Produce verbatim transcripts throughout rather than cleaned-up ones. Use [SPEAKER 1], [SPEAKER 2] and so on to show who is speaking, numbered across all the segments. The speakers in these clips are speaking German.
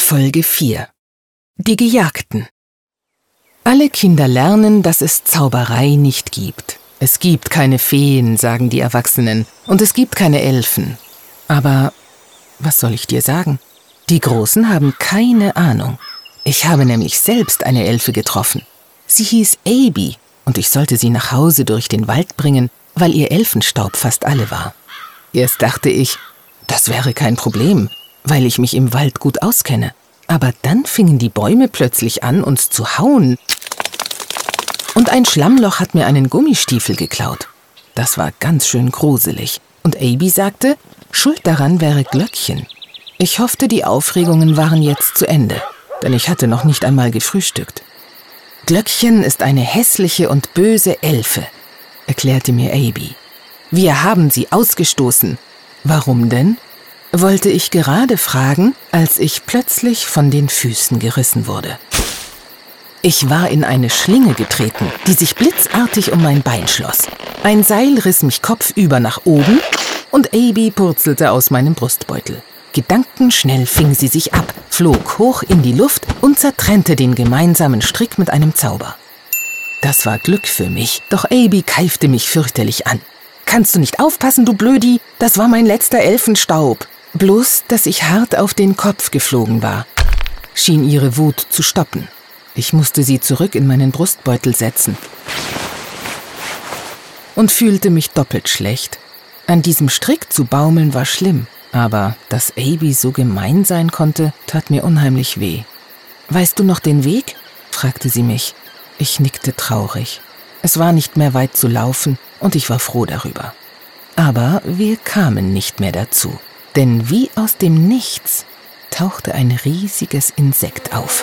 [SPEAKER 1] Folge vier. Die Gejagten. Alle Kinder lernen, dass es Zauberei nicht gibt. Es gibt keine Feen, sagen die Erwachsenen, und es gibt keine Elfen. Aber was soll ich dir sagen? Die Großen haben keine Ahnung. Ich habe nämlich selbst eine Elfe getroffen. Sie hieß Abby, und ich sollte sie nach Hause durch den Wald bringen, weil ihr Elfenstaub fast alle war. Erst dachte ich, das wäre kein Problem, weil ich mich im Wald gut auskenne. Aber dann fingen die Bäume plötzlich an, uns zu hauen. Und ein Schlammloch hat mir einen Gummistiefel geklaut. Das war ganz schön gruselig. Und Abby sagte, schuld daran wäre Glöckchen. Ich hoffte, die Aufregungen waren jetzt zu Ende, denn ich hatte noch nicht einmal gefrühstückt. Glöckchen ist eine hässliche und böse Elfe, erklärte mir Abby. Wir haben sie ausgestoßen. Warum denn? Wollte ich gerade fragen, als ich plötzlich von den Füßen gerissen wurde. Ich war in eine Schlinge getreten, die sich blitzartig um mein Bein schloss. Ein Seil riss mich kopfüber nach oben und Abby purzelte aus meinem Brustbeutel. Gedankenschnell fing sie sich ab, flog hoch in die Luft und zertrennte den gemeinsamen Strick mit einem Zauber. Das war Glück für mich, doch Abby keifte mich fürchterlich an. »Kannst du nicht aufpassen, du Blödi? Das war mein letzter Elfenstaub.« Bloß, dass ich hart auf den Kopf geflogen war, schien ihre Wut zu stoppen. Ich musste sie zurück in meinen Brustbeutel setzen und fühlte mich doppelt schlecht. An diesem Strick zu baumeln war schlimm, aber dass Abby so gemein sein konnte, tat mir unheimlich weh. »Weißt du noch den Weg?« fragte sie mich. Ich nickte traurig. Es war nicht mehr weit zu laufen und ich war froh darüber. Aber wir kamen nicht mehr dazu. Denn wie aus dem Nichts tauchte ein riesiges Insekt auf.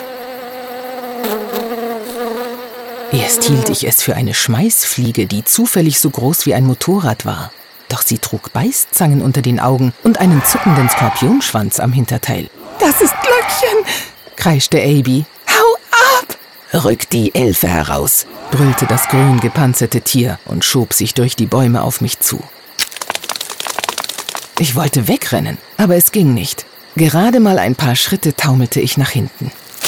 [SPEAKER 1] Erst hielt ich es für eine Schmeißfliege, die zufällig so groß wie ein Motorrad war. Doch sie trug Beißzangen unter den Augen und einen zuckenden Skorpionschwanz am Hinterteil. »Das ist Glöckchen«, kreischte Abby. »Hau ab!« »Rück die Elfe heraus«, brüllte das grün gepanzerte Tier und schob sich durch die Bäume auf mich zu. Ich wollte wegrennen, aber es ging nicht. Gerade mal ein paar Schritte taumelte ich nach hinten.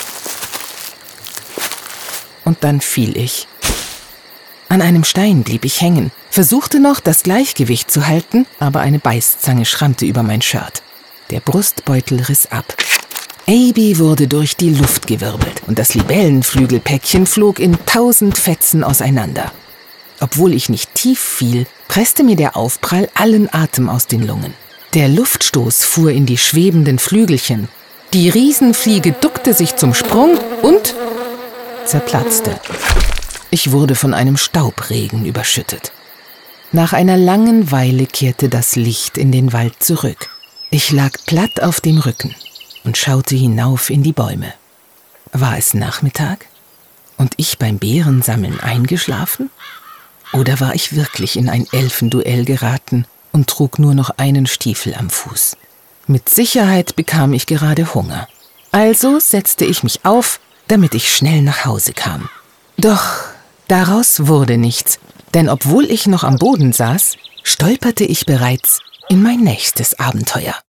[SPEAKER 1] Und dann fiel ich. An einem Stein blieb ich hängen, versuchte noch, das Gleichgewicht zu halten, aber eine Beißzange schrammte über mein Shirt. Der Brustbeutel riss ab. Abby wurde durch die Luft gewirbelt und das Libellenflügelpäckchen flog in tausend Fetzen auseinander. Obwohl ich nicht tief fiel, presste mir der Aufprall allen Atem aus den Lungen. Der Luftstoß fuhr in die schwebenden Flügelchen. Die Riesenfliege duckte sich zum Sprung und zerplatzte. Ich wurde von einem Staubregen überschüttet. Nach einer langen Weile kehrte das Licht in den Wald zurück. Ich lag platt auf dem Rücken und schaute hinauf in die Bäume. War es Nachmittag und ich beim Beerensammeln eingeschlafen? Oder war ich wirklich in ein Elfenduell geraten und trug nur noch einen Stiefel am Fuß? Mit Sicherheit bekam ich gerade Hunger. Also setzte ich mich auf, damit ich schnell nach Hause kam. Doch daraus wurde nichts, denn obwohl ich noch am Boden saß, stolperte ich bereits in mein nächstes Abenteuer.